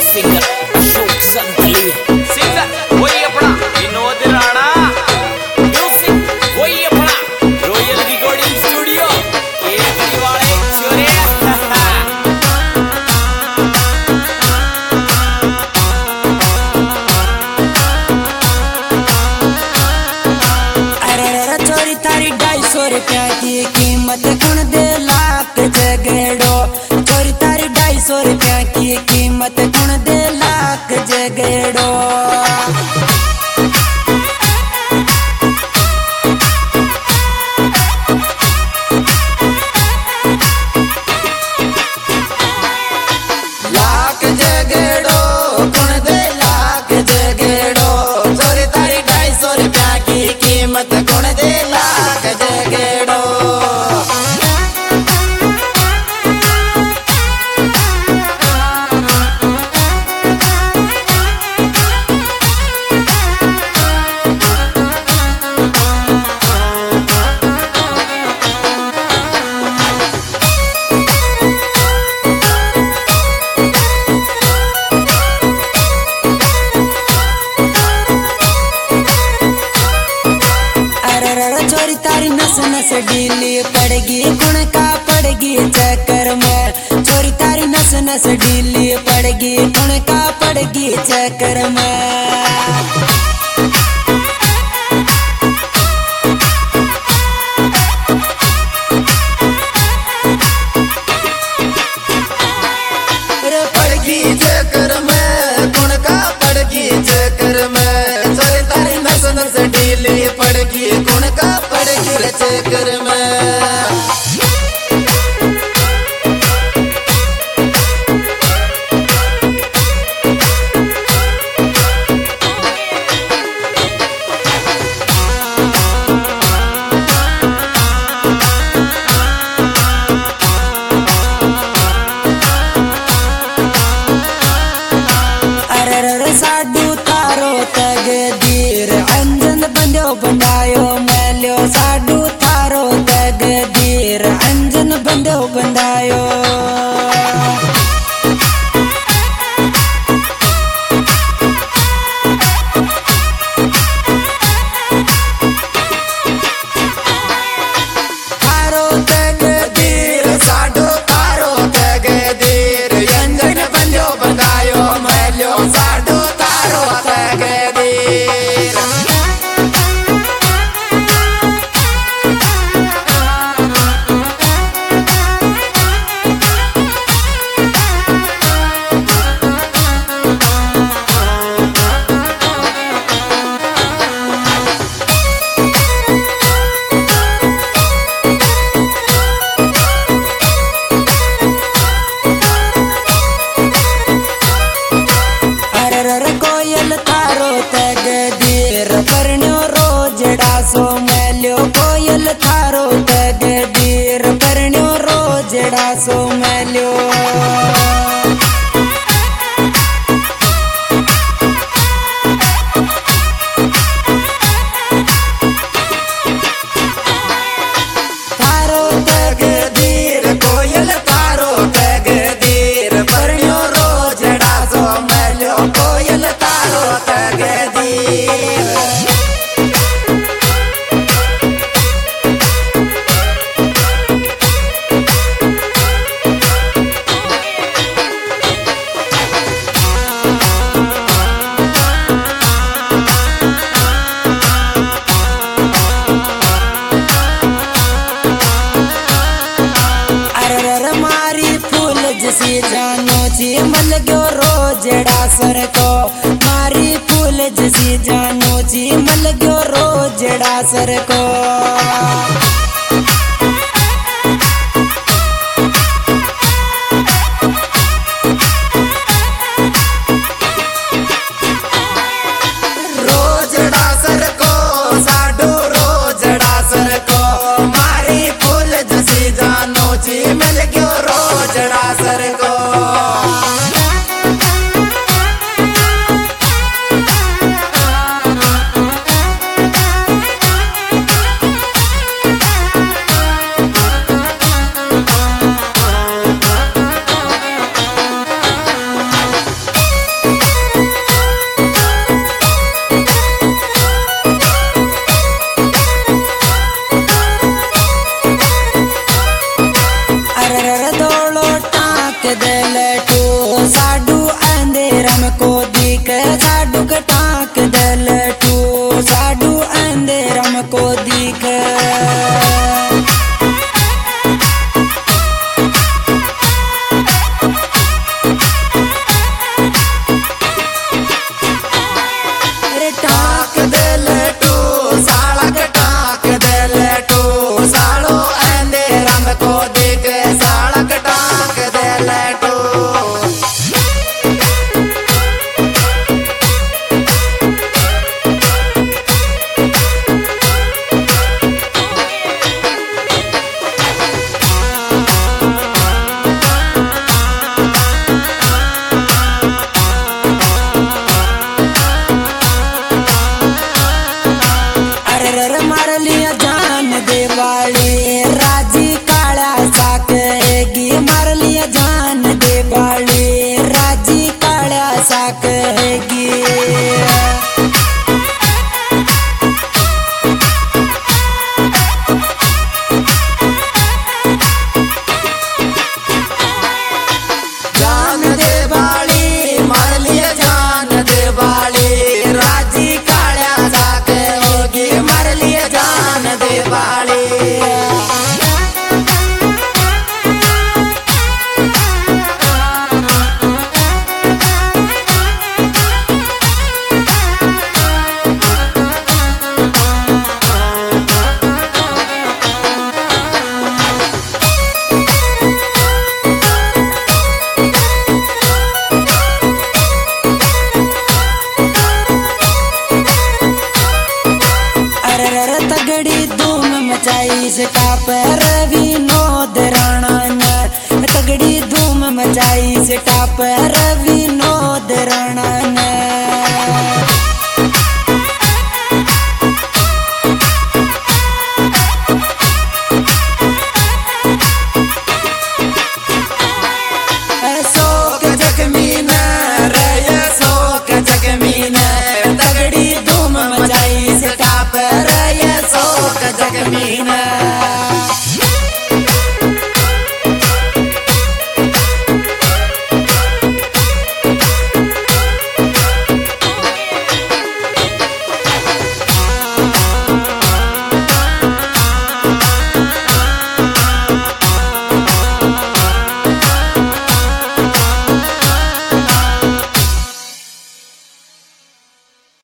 Singer Ashok संतली, singer वही अपना Vinod Rana, music वही अपना रॉयल रिकॉर्डिंग स्टूडियो केकड़ी वाले छोरे। अरे चोरी तारी 250 रुपया की कीमत कुण दे लाख जगड़ो। चोरी तारी 250 रुपया की कीमत कुण दे लाख जगड़ो। लाख जगड़ो कुण दे लाख जगड़ो। चोरी तारी 250 रुपया की कीमत कुण दे लाख जगड़ो। चोरी तारी नस नस ढीली पड़गी कुण का पड़गी चक्कर में। चोरी तारी नस नस ढीली पड़गी कुण का पड़गी चक्कर में। पड़गी चक्कर में कुण का पड़गी चक्कर में। चोरी तारी नस नस ढीली पड़गी कुण का पड़गी चक्कर में। साडू तारो तग दीर अंजन बंदो बंदायो मैल्यो। साडू तारो तग दीर अंजन बंदो बंदायो। तारो तग दीर साडू तारो तग दीर अंजन बंदो बंदायो मैल्यो। साडू तारो तग दीर कोयल तारो तग दीर परण्यो रोजड़ा सो मैल्यो। कोयल तारो तग दीर परण्यो रोजड़ा सो मैल्यो। तारो तग दीर कोयल तारो तग दीर परण्यो रोजड़ा सो मैल्यो। कोयल तारो तग दीर मारी फूल जसी जानो ची मल गयो रोजड़ा सर को। मारी फूल जसी जानो ची मल गयो रोजड़ा सर को। रोजड़ा सर को साडू रोजड़ा सर को। मारी फूल जसी जानो ची मिल गयो रोजड़ा सर को। टाक दे लटू साडू अंधेरा में को दिख साडू के टाक दे लटू साडू अंधेरा में को दिख टाक दे लटू साला के टाक दे लटू साड़ो अंधेरा में को दिख साला के टाक दे लटू मार लिया जान देवाली राजी काला साकेगी मार लिया जान देवाली राजी काला साकेगी जान देवाली मार लिया जान देवाली राजी काला साकेगी मार लिया जान देवाली तगड़ी धूम मचाई से टापर विनोद राणा ने तगड़ी धूम मचाई से टापर विनोद राणा